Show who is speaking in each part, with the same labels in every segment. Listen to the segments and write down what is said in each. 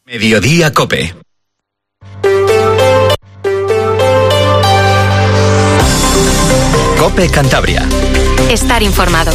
Speaker 1: Mediodía COPE. COPE Cantabria.
Speaker 2: Estar informado.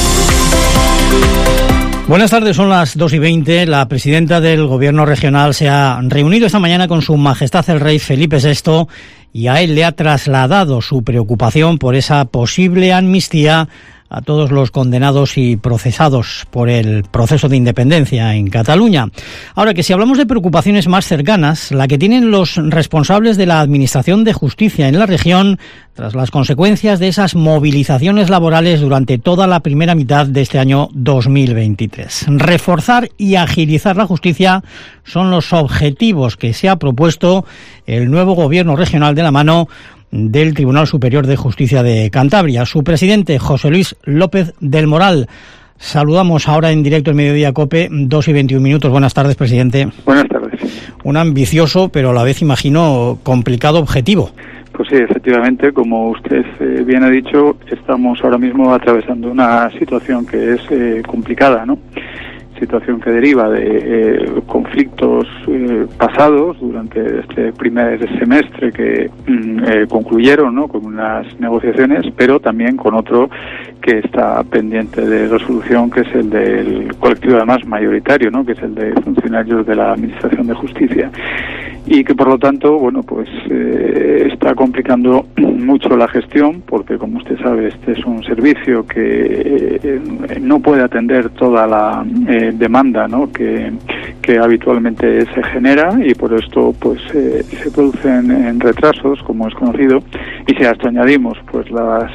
Speaker 3: Buenas tardes, son las 2:20. La presidenta del Gobierno regional se ha reunido esta mañana con Su Majestad el Rey Felipe VI y a él le ha trasladado su preocupación por esa posible amnistía a todos los condenados y procesados por el proceso de independencia en Cataluña. Ahora, que si hablamos de preocupaciones más cercanas, la que tienen los responsables de la Administración de Justicia en la región tras las consecuencias de esas movilizaciones laborales durante toda la primera mitad de este año 2023. Reforzar y agilizar la justicia son los objetivos que se ha propuesto el nuevo Gobierno regional de la mano del Tribunal Superior de Justicia de Cantabria. Su presidente, José Luis López del Moral. Saludamos ahora en directo el Mediodía COPE, 2:21. Buenas tardes, presidente.
Speaker 4: Buenas tardes.
Speaker 3: Un ambicioso, pero a la vez, imagino, complicado objetivo.
Speaker 4: Pues sí, efectivamente, como usted bien ha dicho, estamos ahora mismo atravesando una situación que es complicada, ¿no? Situación que deriva de conflictos pasados durante este primer semestre que concluyeron, ¿no?, con unas negociaciones, pero también con otro que está pendiente de resolución, que es el del colectivo además mayoritario, ¿no?, que es el de funcionarios de la Administración de Justicia, y que por lo tanto, bueno, pues está complicando mucho la gestión, porque como usted sabe, este es un servicio que no puede atender toda la demanda, ¿no?, que habitualmente se genera, y por esto pues se producen retrasos, como es conocido, y si a esto añadimos pues las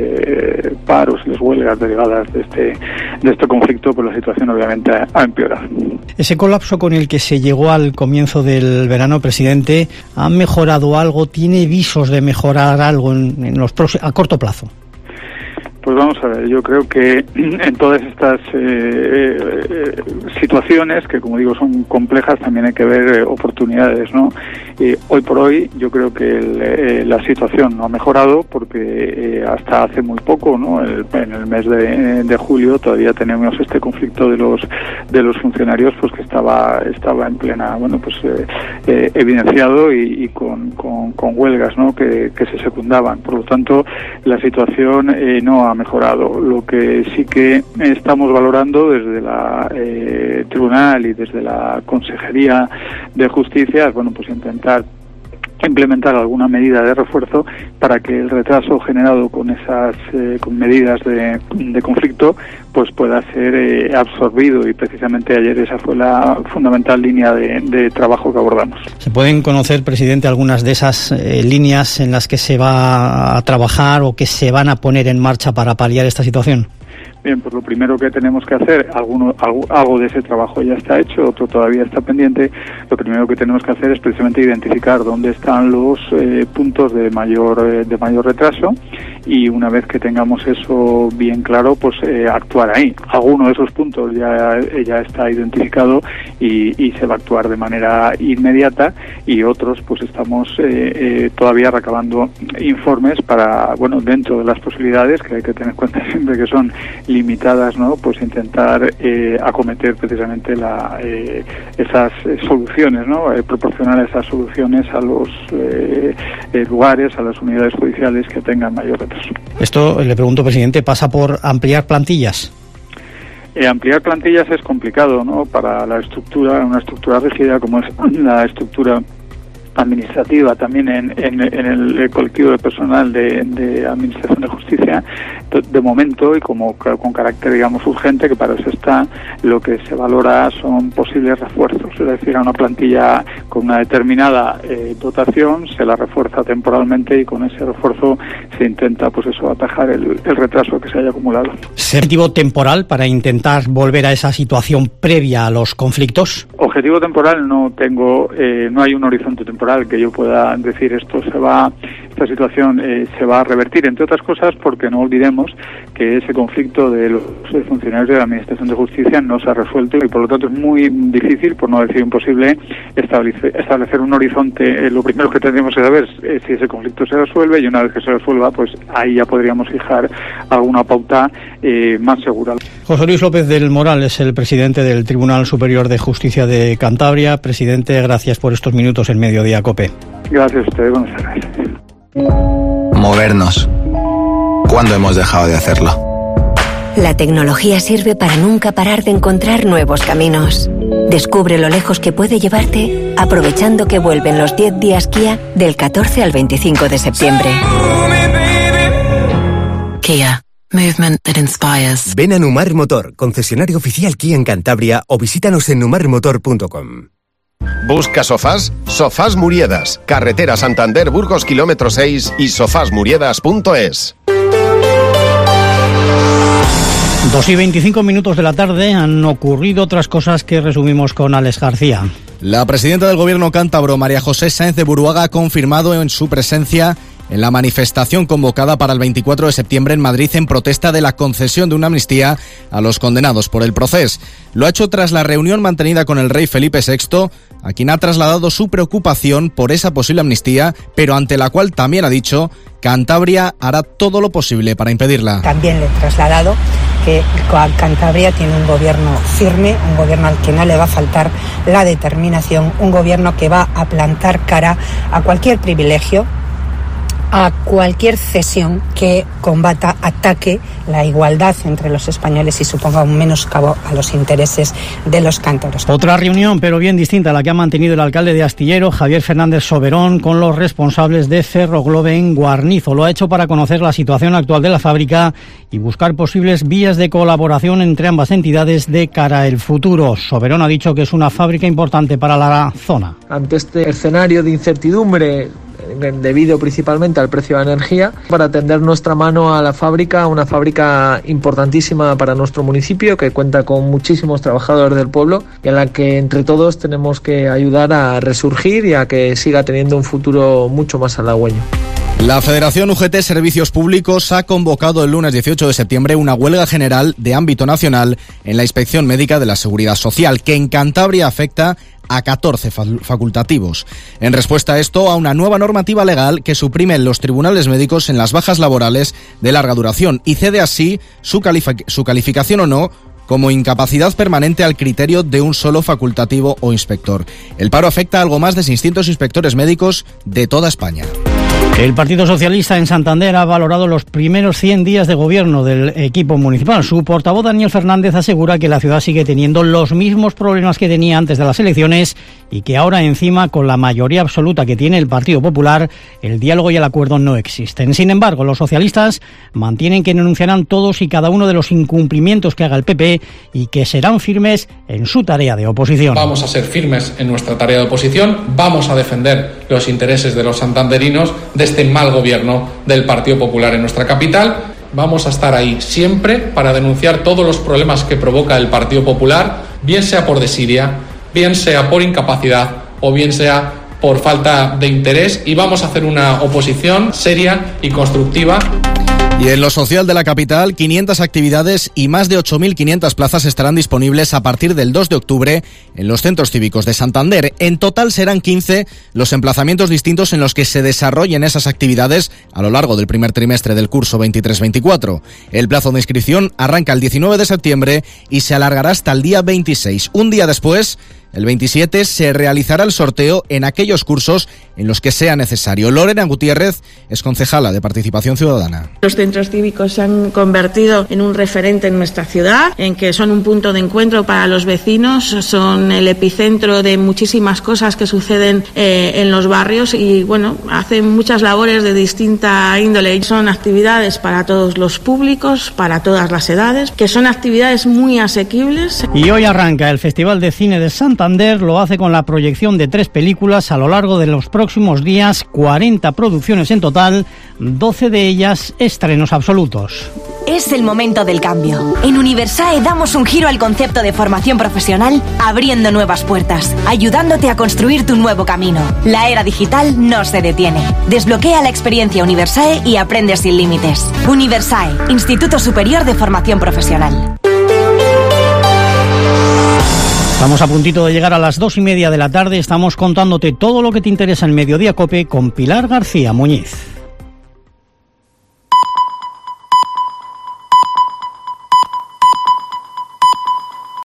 Speaker 4: paros y las huelgas derivadas de este conflicto, pues la situación obviamente ha empeorado.
Speaker 3: Ese colapso con el que se llegó al comienzo del verano, presidente, ¿ha mejorado algo? ¿Tiene visos de mejorar algo a corto plazo?
Speaker 4: Pues vamos a ver, yo creo que en todas estas situaciones, que como digo son complejas, también hay que ver oportunidades, ¿no? Hoy por hoy yo creo que la situación no ha mejorado, porque hasta hace muy poco, ¿no?, en el mes de julio todavía tenemos este conflicto de los funcionarios, pues que estaba en plena, bueno, pues evidenciado y con huelgas, ¿no?, que se secundaban. Por lo tanto, la situación no ha mejorado. Lo que sí que estamos valorando desde la Tribunal y desde la Consejería de Justicia es, bueno, pues intentar implementar alguna medida de refuerzo para que el retraso generado con esas con medidas de conflicto pues pueda ser absorbido, y precisamente ayer esa fue la fundamental línea de trabajo que abordamos.
Speaker 3: ¿Se pueden conocer, presidente, algunas de esas líneas en las que se va a trabajar o que se van a poner en marcha para paliar esta situación?
Speaker 4: Bien, pues lo primero que tenemos que hacer, algo de ese trabajo ya está hecho, otro todavía está pendiente. Lo primero que tenemos que hacer es precisamente identificar dónde están los puntos de mayor retraso, y una vez que tengamos eso bien claro, pues actuar ahí. Alguno de esos puntos ya está identificado y se va a actuar de manera inmediata, y otros pues estamos todavía recabando informes para, bueno, dentro de las posibilidades que hay que tener en cuenta siempre que son limitadas, ¿no?, pues intentar acometer precisamente esas soluciones, ¿no?, proporcionar esas soluciones a los lugares, a las unidades judiciales que tengan mayor retraso.
Speaker 3: Esto, le pregunto, presidente, ¿pasa por ampliar plantillas?
Speaker 4: Ampliar plantillas es complicado, ¿no?, para una estructura rígida como es la estructura administrativa, también en el colectivo de personal de Administración de Justicia, de momento, y como con carácter, digamos, urgente, que para eso está, lo que se valora son posibles refuerzos, es decir, a una plantilla con una determinada dotación se la refuerza temporalmente, y con ese refuerzo se intenta, pues eso, atajar el retraso que se haya acumulado.
Speaker 3: ¿Objetivo temporal para intentar volver a esa situación previa a los conflictos?
Speaker 4: Objetivo temporal no tengo, no hay un horizonte temporal que yo pueda decir esto se va esta situación se va a revertir, entre otras cosas porque no olvidemos que ese conflicto de los funcionarios de la Administración de Justicia no se ha resuelto y por lo tanto es muy difícil, por no decir imposible, establecer un horizonte. Lo primero que tendríamos que saber es si ese conflicto se resuelve, y una vez que se resuelva, pues ahí ya podríamos fijar alguna pauta más segura.
Speaker 3: José Luis López del Moral es el presidente del Tribunal Superior de Justicia de Cantabria. Presidente, gracias por estos minutos en Mediodía COPE.
Speaker 4: Gracias a ustedes, buenas tardes.
Speaker 1: Movernos. ¿Cuándo hemos dejado de hacerlo?
Speaker 5: La tecnología sirve para nunca parar de encontrar nuevos caminos. Descubre lo lejos que puede llevarte aprovechando que vuelven los 10 días Kia del 14 al 25 de septiembre.
Speaker 6: Kia. Movement that inspires.
Speaker 7: Ven a Numar Motor, concesionario oficial Kia en Cantabria, o visítanos en numarmotor.com.
Speaker 8: ¿Busca sofás? Sofás Muriedas, carretera Santander Burgos kilómetro 6 y sofasmuriedas.es.
Speaker 3: 2:25 de la tarde. Han ocurrido otras cosas que resumimos con Alex García.
Speaker 9: La presidenta del Gobierno cántabro, María José Sáenz de Buruaga, ha confirmado en su presencia en la manifestación convocada para el 24 de septiembre en Madrid en protesta de la concesión de una amnistía a los condenados por el Procés. Lo ha hecho tras la reunión mantenida con el rey Felipe VI, a quien ha trasladado su preocupación por esa posible amnistía, pero ante la cual también ha dicho Cantabria hará todo lo posible para impedirla.
Speaker 10: También le he trasladado que Cantabria tiene un gobierno firme, un gobierno al que no le va a faltar la determinación, un gobierno que va a plantar cara a cualquier privilegio, a cualquier cesión que combata, ataque la igualdad entre los españoles y suponga un menoscabo a los intereses de los cántabros.
Speaker 3: Otra reunión, pero bien distinta a la que ha mantenido el alcalde de Astillero, Javier Fernández Soberón, con los responsables de Ferroglobe en Guarnizo. Lo ha hecho para conocer la situación actual de la fábrica y buscar posibles vías de colaboración entre ambas entidades de cara al futuro. Soberón ha dicho que es una fábrica importante para la zona.
Speaker 11: Ante este escenario de incertidumbre, debido principalmente al precio de la energía, para tender nuestra mano a la fábrica, una fábrica importantísima para nuestro municipio, que cuenta con muchísimos trabajadores del pueblo y a la que entre todos tenemos que ayudar a resurgir y a que siga teniendo un futuro mucho más halagüeño.
Speaker 9: La Federación UGT Servicios Públicos ha convocado el lunes 18 de septiembre una huelga general de ámbito nacional en la Inspección Médica de la Seguridad Social, que en Cantabria afecta a 14 facultativos. En respuesta a esto, a una nueva normativa legal que suprime los tribunales médicos en las bajas laborales de larga duración y cede así su calificación o no como incapacidad permanente al criterio de un solo facultativo o inspector. El paro afecta a algo más de 600 inspectores médicos de toda España.
Speaker 3: El Partido Socialista en Santander ha valorado los primeros 100 días de gobierno del equipo municipal. Su portavoz, Daniel Fernández, asegura que la ciudad sigue teniendo los mismos problemas que tenía antes de las elecciones y que ahora, encima, con la mayoría absoluta que tiene el Partido Popular, el diálogo y el acuerdo no existen. Sin embargo, los socialistas mantienen que denunciarán todos y cada uno de los incumplimientos que haga el PP y que serán firmes en su tarea de oposición.
Speaker 12: Vamos a ser firmes en nuestra tarea de oposición, vamos a defender los intereses de los santanderinos de este mal gobierno del Partido Popular en nuestra capital. Vamos a estar ahí siempre para denunciar todos los problemas que provoca el Partido Popular, bien sea por desidia, bien sea por incapacidad o bien sea por falta de interés, y vamos a hacer una oposición seria y constructiva.
Speaker 9: Y en lo social de la capital, 500 actividades y más de 8.500 plazas estarán disponibles a partir del 2 de octubre en los centros cívicos de Santander. En total serán 15 los emplazamientos distintos en los que se desarrollen esas actividades a lo largo del primer trimestre del curso 23-24. El plazo de inscripción arranca el 19 de septiembre y se alargará hasta el día 26. Un día después, el 27, se realizará el sorteo en aquellos cursos en los que sea necesario. Lorena Gutiérrez es concejala de Participación Ciudadana.
Speaker 13: Los centros cívicos se han convertido en un referente en nuestra ciudad, en que son un punto de encuentro para los vecinos, son el epicentro de muchísimas cosas que suceden en los barrios y, bueno, hacen muchas labores de distinta índole. Son actividades para todos los públicos, para todas las edades, que son actividades muy asequibles.
Speaker 3: Y hoy arranca el Festival de Cine de Santander. Lo hace con la proyección de 3 películas a lo largo de los próximos días, 40 producciones en total, 12 de ellas estrenos absolutos.
Speaker 14: Es el momento del cambio. En Universae damos un giro al concepto de formación profesional, abriendo nuevas puertas, ayudándote a construir tu nuevo camino. La era digital no se detiene. Desbloquea la experiencia Universae y aprende sin límites. Universae, Instituto Superior de Formación Profesional.
Speaker 3: Estamos a puntito de llegar a las 2:30 de la tarde. Estamos contándote todo lo que te interesa en Mediodía COPE con Pilar García Muñiz.